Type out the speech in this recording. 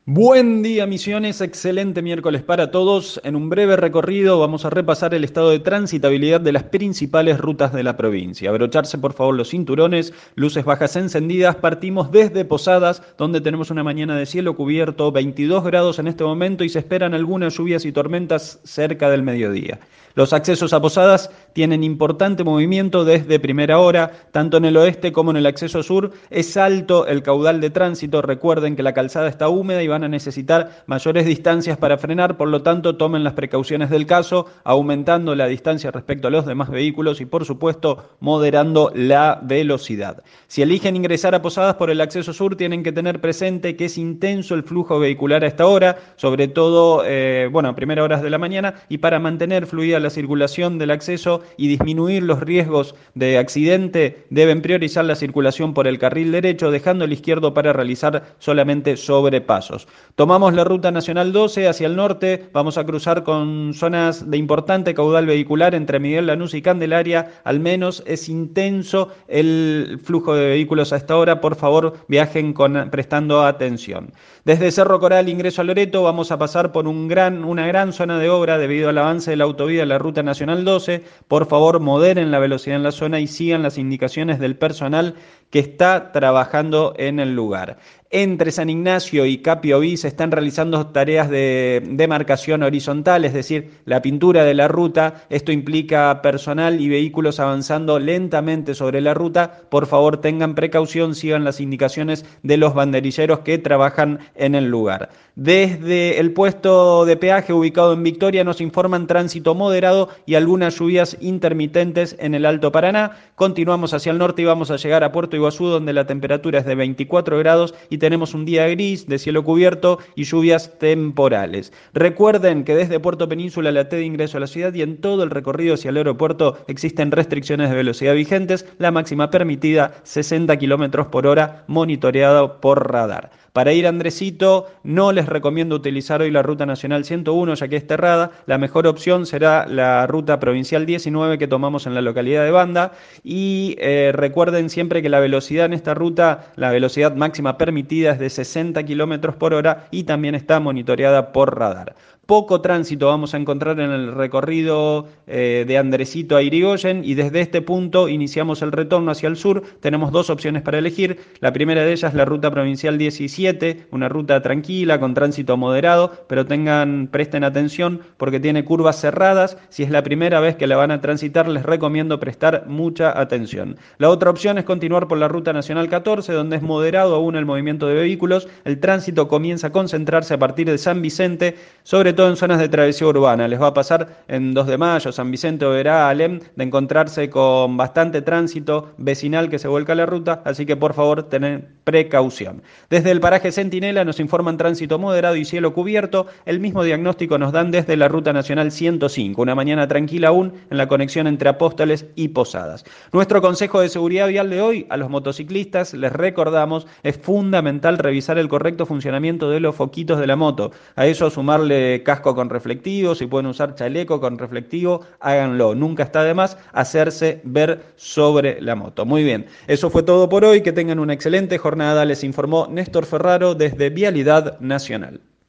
Buen día, Misiones. Excelente miércoles para todos. En un breve recorrido vamos a repasar el estado de transitabilidad de las principales rutas de la provincia. Abrocharse por favor los cinturones, luces bajas encendidas. Partimos desde Posadas, donde tenemos una mañana de cielo cubierto, 22 grados en este momento y se esperan algunas lluvias y tormentas cerca del mediodía. Los accesos a Posadas tienen importante movimiento desde primera hora, tanto en el oeste como en el acceso sur. Es alto el caudal de tránsito. Recuerden que la calzada está húmeda y van a necesitar mayores distancias para frenar, por lo tanto tomen las precauciones del caso, aumentando la distancia respecto a los demás vehículos y por supuesto moderando la velocidad. Si eligen ingresar a Posadas por el acceso sur, tienen que tener presente que es intenso el flujo vehicular a esta hora, sobre todo a primeras horas de la mañana, y para mantener fluida la circulación del acceso y disminuir los riesgos de accidente, deben priorizar la circulación por el carril derecho, dejando el izquierdo para realizar solamente sobrepasos. Tomamos la ruta nacional 12 hacia el norte, vamos a cruzar con zonas de importante caudal vehicular entre Miguel Lanús y Candelaria. Al menos es intenso el flujo de vehículos a esta hora. Por favor, viajen prestando atención. Desde Cerro Coral, ingreso a Loreto, vamos a pasar por una gran zona de obra debido al avance de la autovía de la ruta nacional 12. Por favor, moderen la velocidad en la zona y sigan las indicaciones del personal que está trabajando en el lugar. Entre San Ignacio y Capioví se están realizando tareas de demarcación horizontal, es decir, la pintura de la ruta. Esto implica personal y vehículos avanzando lentamente sobre la ruta. Por favor, tengan precaución, sigan las indicaciones de los banderilleros que trabajan en el lugar. Desde el puesto de peaje ubicado en Victoria nos informan tránsito moderado y algunas lluvias intermitentes en el Alto Paraná. Continuamos hacia el norte y vamos a llegar a Puerto Iguazú, donde la temperatura es de 24 grados y tenemos un día gris de cielo cubierto y lluvias temporales. Recuerden que desde Puerto Península la T de ingreso a la ciudad y en todo el recorrido hacia el aeropuerto existen restricciones de velocidad vigentes, la máxima permitida 60 kilómetros por hora, monitoreado por radar. Para ir a Andresito, no les recomiendo utilizar hoy la ruta nacional 101, ya que es cerrada. La mejor opción será la ruta provincial 19 que tomamos en la localidad de Banda. Y recuerden siempre que la velocidad en esta ruta, la velocidad máxima permitida es de 60 kilómetros por hora y también está monitoreada por radar. Poco tránsito vamos a encontrar en el recorrido de Andresito a Irigoyen y desde este punto iniciamos el retorno hacia el sur. Tenemos dos opciones para elegir. La primera de ellas, la ruta provincial 17, una ruta tranquila con tránsito moderado, pero presten atención porque tiene curvas cerradas. Si es la primera vez que la van a transitar, les recomiendo prestar mucha atención. La otra opción es continuar por la ruta nacional 14, donde es moderado aún el movimiento de vehículos. El tránsito comienza a concentrarse a partir de San Vicente, sobre todo en zonas de travesía urbana. Les va a pasar en 2 de Mayo, San Vicente, Oberá, Alem, de encontrarse con bastante tránsito vecinal que se vuelca a la ruta, así que por favor tened precaución. Desde el paraje Centinela nos informan tránsito moderado y cielo cubierto. El mismo diagnóstico nos dan desde la ruta nacional 105, una mañana tranquila aún en la conexión entre Apóstoles y Posadas. Nuestro consejo de seguridad vial de hoy: a los motociclistas les recordamos, es fundamental revisar el correcto funcionamiento de los foquitos de la moto. A eso sumarle casco con reflectivo, si pueden usar chaleco con reflectivo, háganlo. Nunca está de más hacerse ver sobre la moto. Muy bien, eso fue todo por hoy. Que tengan una excelente jornada. Les informó Néstor Ferraro desde Vialidad Nacional.